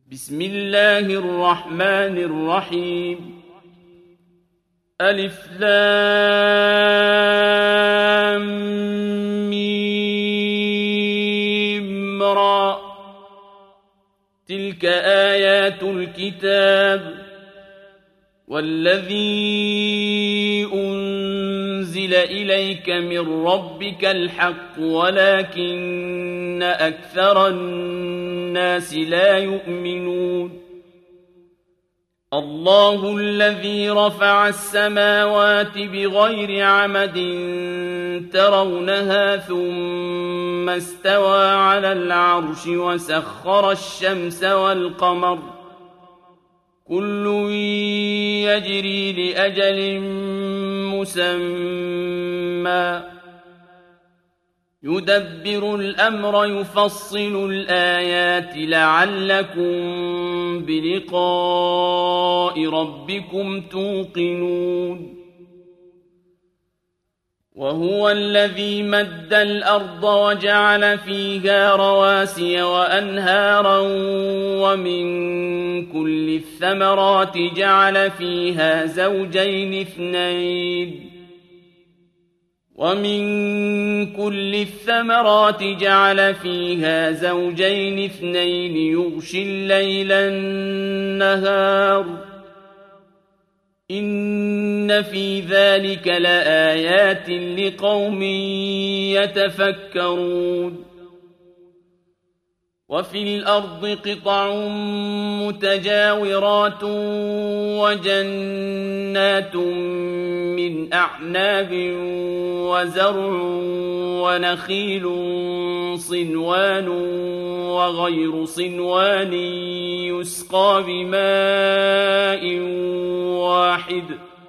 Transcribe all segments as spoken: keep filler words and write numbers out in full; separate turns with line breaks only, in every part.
بسم الله الرحمن الرحيم ألف لام ميم را تلك آيات الكتاب والذي أنزل إليك من ربك الحق ولكن أكثر الناس لا يؤمنون الله الذي رفع السماوات بغير عمد ترونها ثم استوى على العرش وسخر الشمس والقمر كل يجري لأجل مسمى يدبر الأمر يفصل الآيات لعلكم بلقاء ربكم توقنون وهو الذي مد الأرض وجعل فيها رواسي وأنهارا ومن كل الثمرات جعل فيها زوجين اثنين ومن كل الثمرات جعل فيها زوجين اثنين يغشي الليل النهار إن في ذلك لآيات لقوم يتفكرون وفي الأرض قطع متجاورات وجنات من أعناب وزرع ونخيل صنوان وغير صنوان يسقى بماء واحد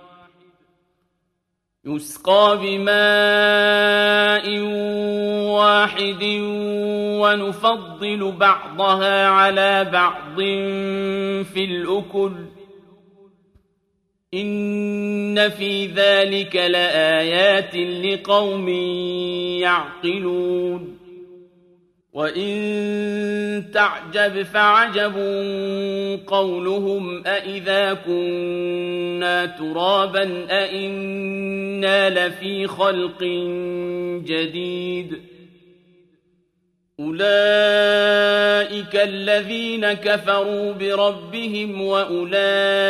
يسقى بماء واحد ونفضل بعضها على بعض في الأكل إن في ذلك لآيات لقوم يعقلون وإن تعجب فعجب قولهم أإذا كنا ترابا أإنا لفي خلق جديد أولئك الذين كفروا بربهم وأولئك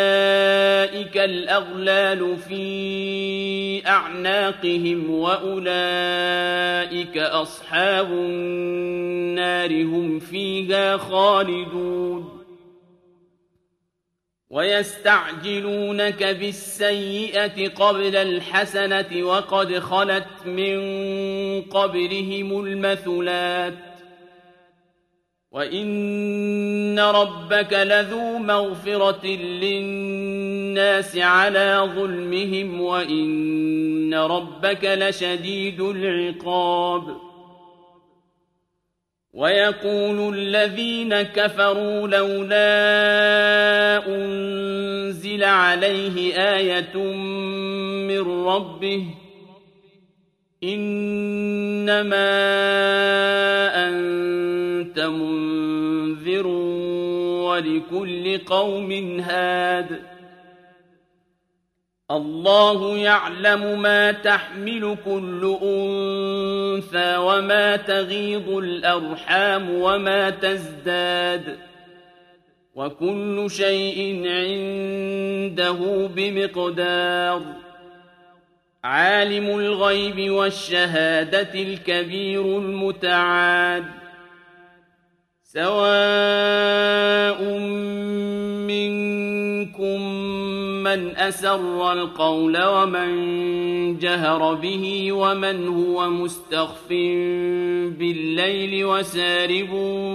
الأغلال في أعناقهم وأولئك أصحاب النار هم فيها خالدون ويستعجلونك بالسيئة قبل الحسنة وقد خلت من قبلهم المثلات وإن ربك لذو مغفرة للناس على ظلمهم وإن ربك لشديد العقاب ويقول الذين كفروا لولا أنزل عليه آية من ربه إنما أنت منذر ولكل قوم هاد الله يعلم ما تحمل كل أنثى وما تغيض الأرحام وما تزداد وكل شيء عنده بمقدار عالم الغيب والشهادة الكبير المتعال سواء منكم من أسر القول ومن جهر به ومن هو مستخف بالليل وسارب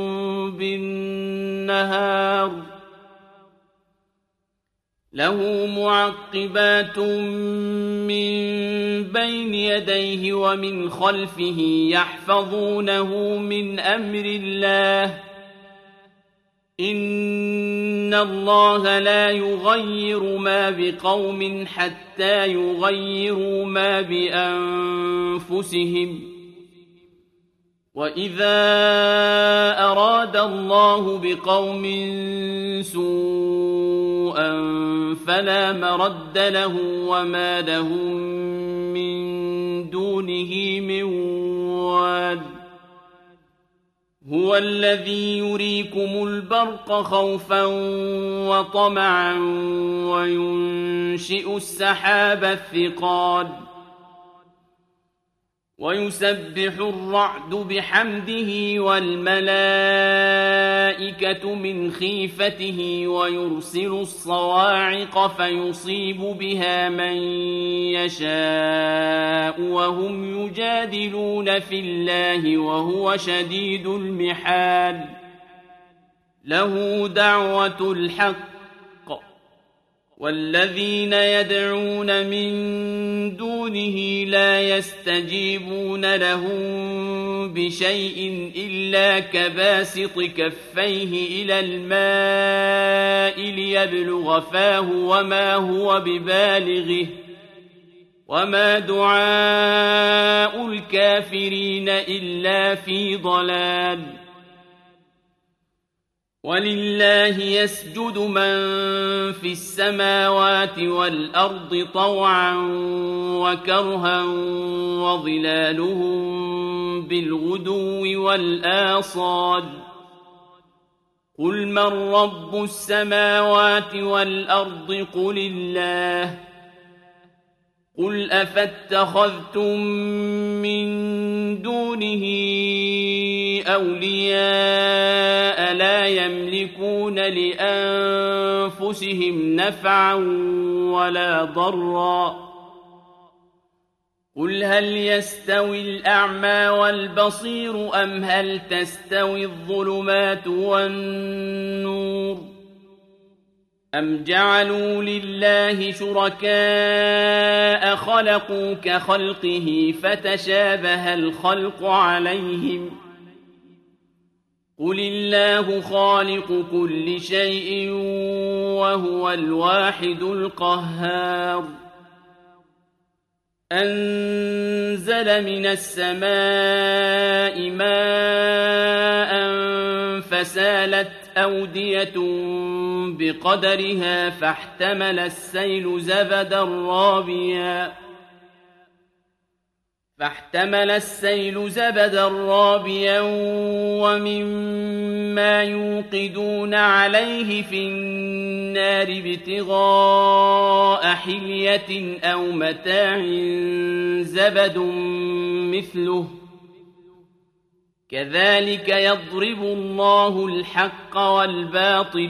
بالنهار له معقبات من بين يديه ومن خلفه يحفظونه من أمر الله إن الله لا يغير ما بقوم حتى يغيروا ما بأنفسهم وَإِذَا أَرَادَ اللَّهُ بِقَوْمٍ سُوءًا فَلَا مَرَدَّ لَهُ وَمَا لَهُم مِّن دُونِهِ مِن وَالٍ هُوَ الَّذِي يُرِيكُمُ الْبَرْقَ خَوْفًا وَطَمَعًا وَيُنشِئُ السَّحَابَ الثِّقَالَ وَيُسَبِّحُ الرَّعْدُ بِحَمْدِهِ وَالْمَلَائِكَةُ مِنْ خِيفَتِهِ وَيُرْسِلُ الصَّوَاعِقَ فَيُصِيبُ بِهَا مَن يَشَاءُ وَهُمْ يُجَادِلُونَ فِي اللَّهِ وَهُوَ شَدِيدُ الْمِحَالِ لَهُ دَعْوَةُ الْحَقِّ وَالَّذِينَ يَدْعُونَ مِن دُونِهِ لَا يَسْتَجِيبُونَ لَهُم بِشَيْءٍ إِلَّا كَبَاسِطِ كَفَّيْهِ إِلَى الْمَاءِ لِيَبْلُغَ فَاهُ وَمَا هُوَ بِبَالِغِهِ وَمَا دُعَاءُ الْكَافِرِينَ إِلَّا فِي ضَلَالٍ وَلِلَّهِ يَسْجُدُ مَن فِي السَّمَاوَاتِ وَالْأَرْضِ طَوْعًا وَكَرْهًا وَظِلَالُهُم بِالْغُدُوِّ وَالْآصَالِ قُلْ مَن رَّبُّ السَّمَاوَاتِ وَالْأَرْضِ قُلِ اللَّهُ قُلْ أَفَاتَّخَذْتُم مِّن دُونِهِ أَوْلِيَاءَ لَا يَمْلِكُونَ لِأَنفُسِهِمْ نَفْعًا وَلَا ضَرًّا قُلْ هَلْ يَسْتَوِي الْأَعْمَىٰ وَالْبَصِيرُ أَمْ هَلْ تَسْتَوِي الظُّلُمَاتُ وَالنُّورُ أَمْ جَعَلُوا لِلَّهِ شُرَكَاءَ خَلَقُوا كَخَلْقِهِ فَتَشَابَهَ الْخَلْقُ عَلَيْهِمْ ۚ قُلِ اللَّهُ خَالِقُ كُلِّ شَيْءٍ وَهُوَ الْوَاحِدُ الْقَهَّارُ أَنزَلَ مِنَ السَّمَاءِ مَاءً فَسَالَتْ أَوْدِيَةٌ بِقَدَرِهَا فاحتمل السيل زبدا رابيا فاحتمل السيل زبدا رابيا ومما يوقدون عليه في النار ابتغاء حلية أو متاع زبد مثله كذلك يضرب الله الحق والباطل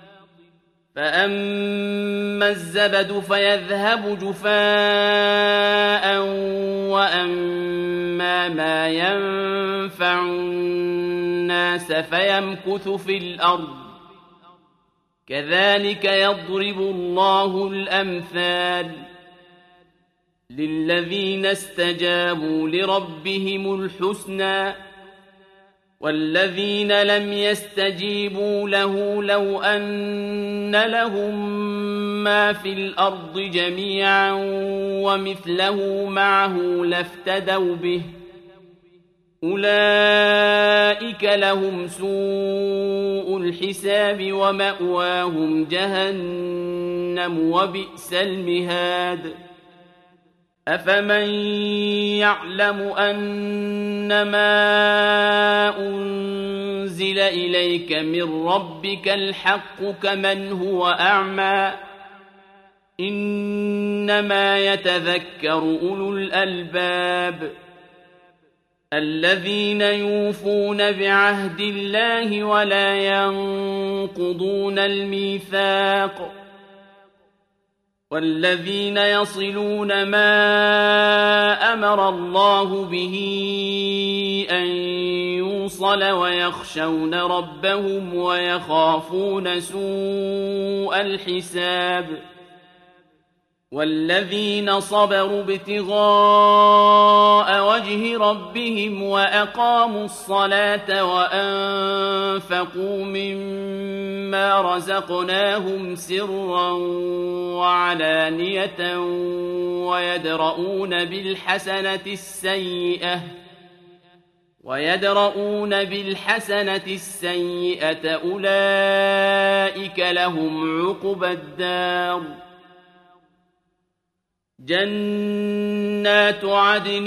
فأما الزبد فيذهب جفاء وأما ما ينفع الناس فيمكث في الأرض كذلك يضرب الله الأمثال للذين استجابوا لربهم الحسنى والذين لم يستجيبوا له لو أن لهم ما في الأرض جميعا ومثله معه لافتدوا به أولئك لهم سوء الحساب ومأواهم جهنم وبئس المهاد أفمن يعلم أنما أنزل إليك من ربك الحق كمن هو أعمى إنما يتذكر أولو الألباب الذين يوفون بعهد الله ولا ينقضون الميثاق والذين يصلون ما أمر الله به أن يوصل ويخشون ربهم ويخافون سوء الحساب والذين صبروا ابتغاء وجه ربهم وأقاموا الصلاة وأنفقوا مما رزقناهم سرا وعلانية ويدرؤون بالحسنة السيئة ويدرؤون بالحسنة السيئة أولئك لهم عقبى الدار جنات عدن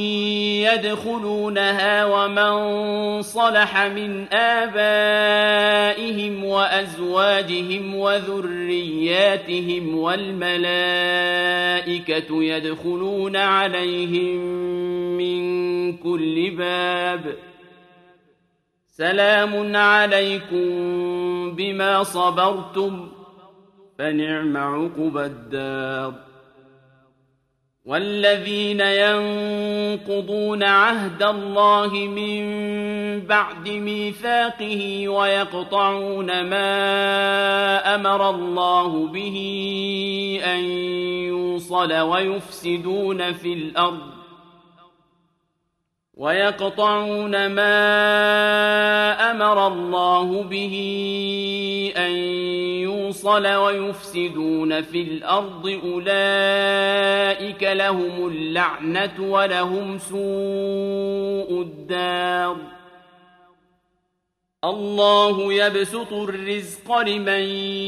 يدخلونها ومن صلح من آبائهم وأزواجهم وذرياتهم والملائكة يدخلون عليهم من كل باب سلام عليكم بما صبرتم فنعم عقبى الدار والذين ينقضون عهد الله من بعد ميثاقه ويقطعون ما أمر الله به أن يوصل ويفسدون في الأرض ويقطعون ما أمر الله به أن يوصل ويفسدون في الأرض أولئك لهم اللعنة ولهم سوء الدار الله يبسط الرزق لمن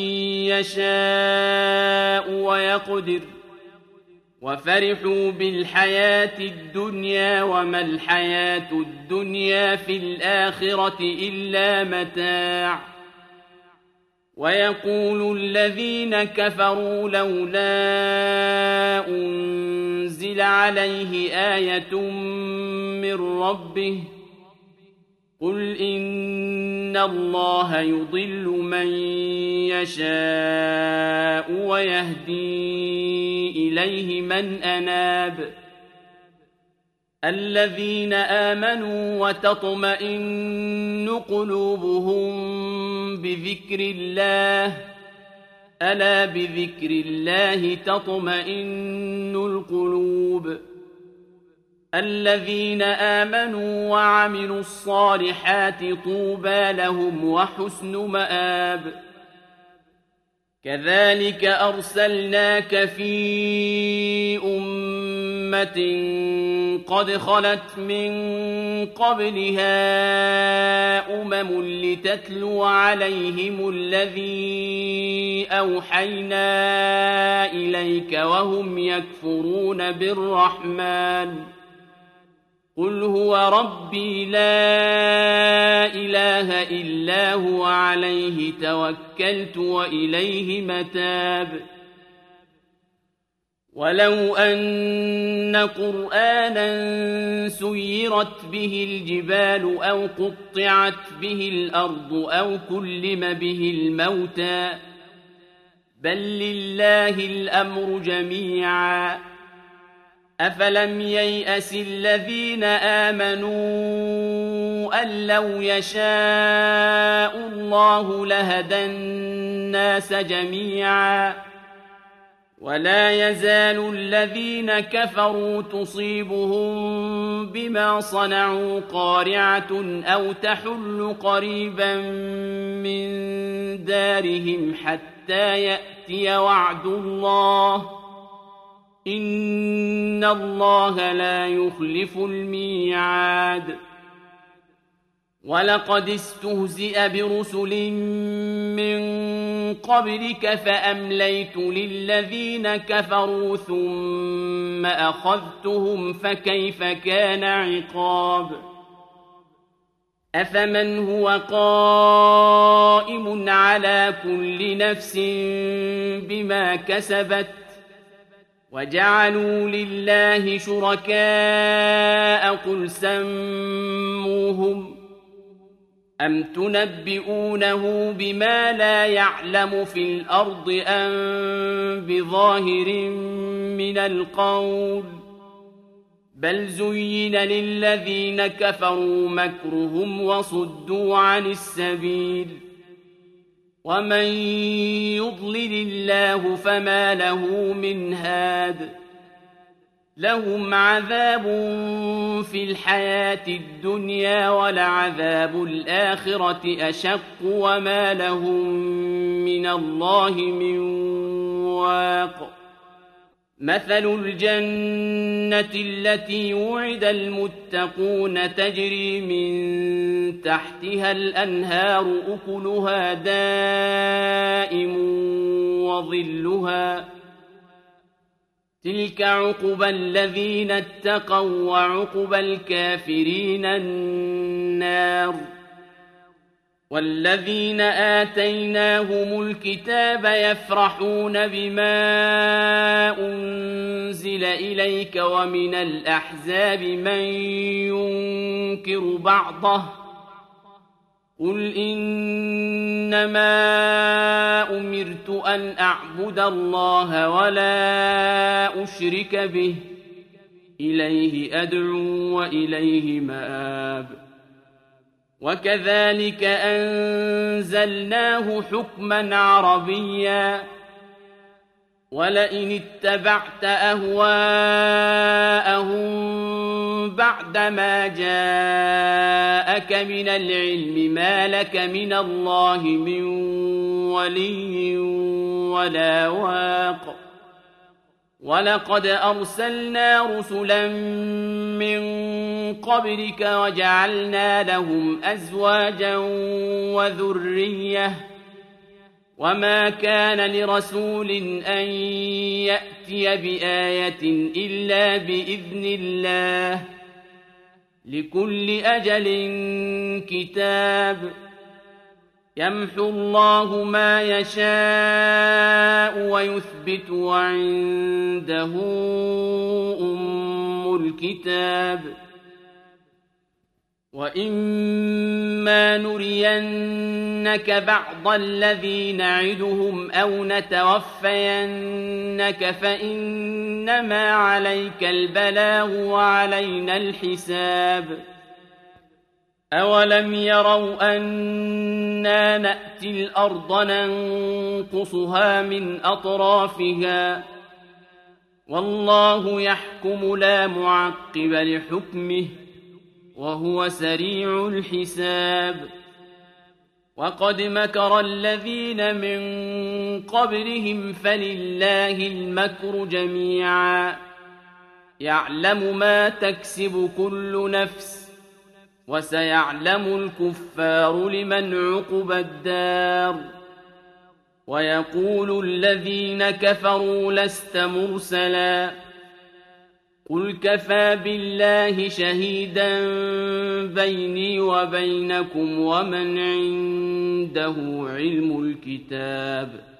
يشاء ويقدر وفرحوا بالحياة الدنيا وما الحياة الدنيا في الآخرة إلا متاع ويقول الذين كفروا لولا أنزل عليه آية من ربه قل إن الله يضل من يشاء ويهدي إليه من أناب الذين آمنوا وتطمئن قلوبهم بذكر الله ألا بذكر الله تطمئن القلوب الذين آمنوا وعملوا الصالحات طوبى لهم وحسن مآب كذلك أرسلناك في أمة قد خلت من قبلها أمم لتتلو عليهم الذي أوحينا إليك وهم يكفرون بالرحمن قل هو ربي لا إله إلا هو عليه توكلت وإليه متاب ولو أن قرآنا سيرت به الجبال أو قطعت به الأرض أو كلم به الموتى بل لله الأمر جميعا أفلم ييأس الذين آمنوا أن لو يشاء الله لهدى الناس جميعا ولا يزال الذين كفروا تصيبهم بما صنعوا قارعة أو تحل قريبا من دارهم حتى يأتي وعد الله إن الله لا يخلف الميعاد ولقد استهزئ برسل من قبلك فأمليت للذين كفروا ثم أخذتهم فكيف كان عقاب أفمن هو قائم على كل نفس بما كسبت وجعلوا لله شركاء قل سموهم أم تنبئونه بما لا يعلم في الأرض أم بظاهر من القول بل زين للذين كفروا مكرهم وصدوا عن السبيل ومن يضلل الله فما له من هاد لهم عذاب في الحياة الدنيا ولعذاب الآخرة أشق وما لهم من الله من واق مثل الجنة التي وعد المتقون تجري من تحتها الأنهار أكلها دائم وظلها تلك عقبى الذين اتقوا وعقبى الكافرين النار والذين آتيناهم الكتاب يفرحون بما أنزل إليك ومن الأحزاب من ينكر بعضه قل إنما أمرت أن أعبد الله ولا أشرك به إليه أدعو وإليه مآب وكذلك أنزلناه حكما عربيا ولئن اتبعت أهواءهم بعدما جاءك من العلم ما لك من الله من ولي ولا واق ولقد أرسلنا رسلا من قبلك وجعلنا لهم أزواجا وذرية وما كان لرسول أن يأتي بآية إلا بإذن الله لكل أجل كتاب يمحو الله ما يشاء ويثبت وعنده أم الكتاب وإما نرينك بعض الذي نعدهم أو نتوفينك فإنما عليك البلاغ وعلينا الحساب أولم يروا أنا نأتي الأرض ننقصها من أطرافها والله يحكم لا معقب لحكمه وهو سريع الحساب وقد مكر الذين من قبلهم فلله المكر جميعا يعلم ما تكسب كل نفس وسيعلم الكفار لمن عقبى الدار ويقول الذين كفروا لست مرسلا قل كفى بالله شهيدا بيني وبينكم ومن عنده علم الكتاب